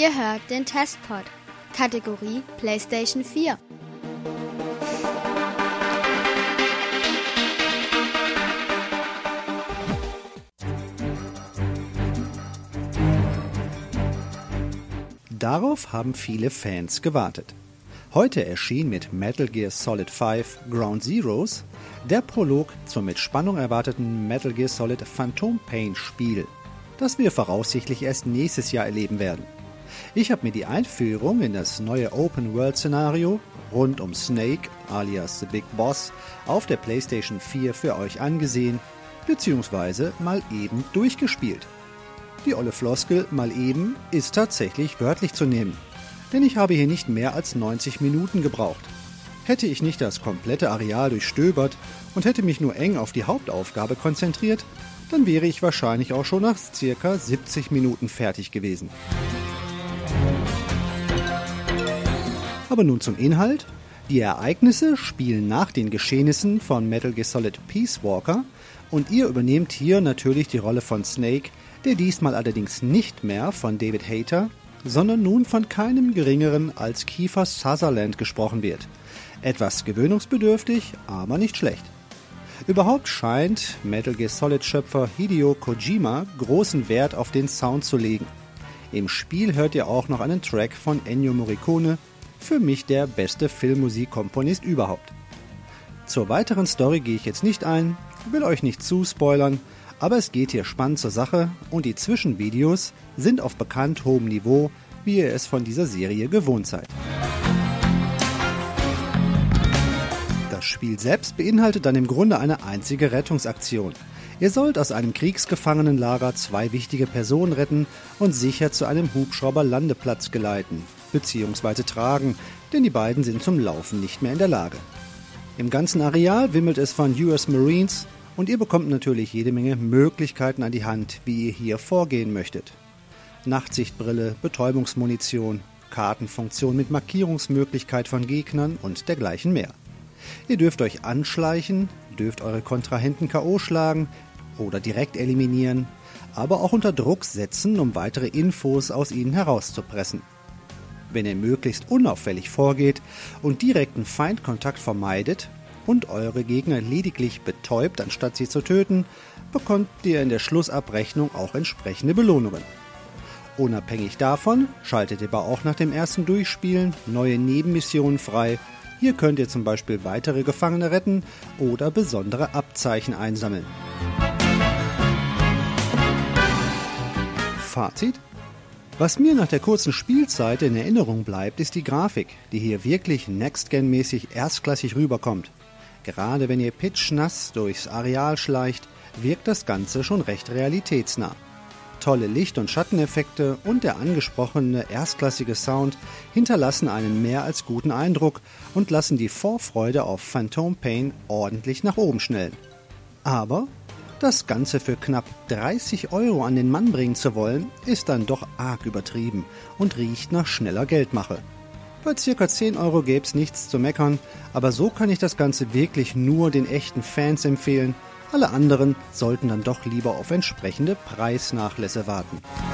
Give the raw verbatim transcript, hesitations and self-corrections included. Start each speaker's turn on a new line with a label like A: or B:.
A: Ihr hört den Testpod, Kategorie PlayStation vier.
B: Darauf haben viele Fans gewartet. Heute erschien mit Metal Gear Solid fünf Ground Zeroes der Prolog zum mit Spannung erwarteten Metal Gear Solid Phantom Pain Spiel, das wir voraussichtlich erst nächstes Jahr erleben werden. Ich habe mir die Einführung in das neue Open-World-Szenario rund um Snake alias The Big Boss auf der PlayStation vier für euch angesehen, beziehungsweise mal eben durchgespielt. Die olle Floskel mal eben ist tatsächlich wörtlich zu nehmen, denn ich habe hier nicht mehr als neunzig Minuten gebraucht. Hätte ich nicht das komplette Areal durchstöbert und hätte mich nur eng auf die Hauptaufgabe konzentriert, dann wäre ich wahrscheinlich auch schon nach circa siebzig Minuten fertig gewesen. Aber nun zum Inhalt. Die Ereignisse spielen nach den Geschehnissen von Metal Gear Solid Peace Walker und ihr übernehmt hier natürlich die Rolle von Snake, der diesmal allerdings nicht mehr von David Hayter, sondern nun von keinem geringeren als Kiefer Sutherland gesprochen wird. Etwas gewöhnungsbedürftig, aber nicht schlecht. Überhaupt scheint Metal Gear Solid-Schöpfer Hideo Kojima großen Wert auf den Sound zu legen. Im Spiel hört ihr auch noch einen Track von Ennio Morricone, für mich der beste Filmmusikkomponist überhaupt. Zur weiteren Story gehe ich jetzt nicht ein, will euch nicht zu spoilern, aber es geht hier spannend zur Sache und die Zwischenvideos sind auf bekannt hohem Niveau, wie ihr es von dieser Serie gewohnt seid. Das Spiel selbst beinhaltet dann im Grunde eine einzige Rettungsaktion. Ihr sollt aus einem Kriegsgefangenenlager zwei wichtige Personen retten und sicher zu einem Hubschrauber-Landeplatz geleiten, beziehungsweise tragen, denn die beiden sind zum Laufen nicht mehr in der Lage. Im ganzen Areal wimmelt es von U S Marines und ihr bekommt natürlich jede Menge Möglichkeiten an die Hand, wie ihr hier vorgehen möchtet. Nachtsichtbrille, Betäubungsmunition, Kartenfunktion mit Markierungsmöglichkeit von Gegnern und dergleichen mehr. Ihr dürft euch anschleichen, dürft eure Kontrahenten K O schlagen oder direkt eliminieren, aber auch unter Druck setzen, um weitere Infos aus ihnen herauszupressen. Wenn ihr möglichst unauffällig vorgeht und direkten Feindkontakt vermeidet und eure Gegner lediglich betäubt, anstatt sie zu töten, bekommt ihr in der Schlussabrechnung auch entsprechende Belohnungen. Unabhängig davon schaltet ihr aber auch nach dem ersten Durchspielen neue Nebenmissionen frei. Hier könnt ihr zum Beispiel weitere Gefangene retten oder besondere Abzeichen einsammeln. Fazit? Was mir nach der kurzen Spielzeit in Erinnerung bleibt, ist die Grafik, die hier wirklich Next-Gen-mäßig erstklassig rüberkommt. Gerade wenn ihr pitschnass durchs Areal schleicht, wirkt das Ganze schon recht realitätsnah. Tolle Licht- und Schatteneffekte und der angesprochene erstklassige Sound hinterlassen einen mehr als guten Eindruck und lassen die Vorfreude auf Phantom Pain ordentlich nach oben schnellen. Aber das Ganze für knapp dreißig Euro an den Mann bringen zu wollen, ist dann doch arg übertrieben und riecht nach schneller Geldmache. Bei ca. zehn Euro gäbe es nichts zu meckern, aber so kann ich das Ganze wirklich nur den echten Fans empfehlen. Alle anderen sollten dann doch lieber auf entsprechende Preisnachlässe warten.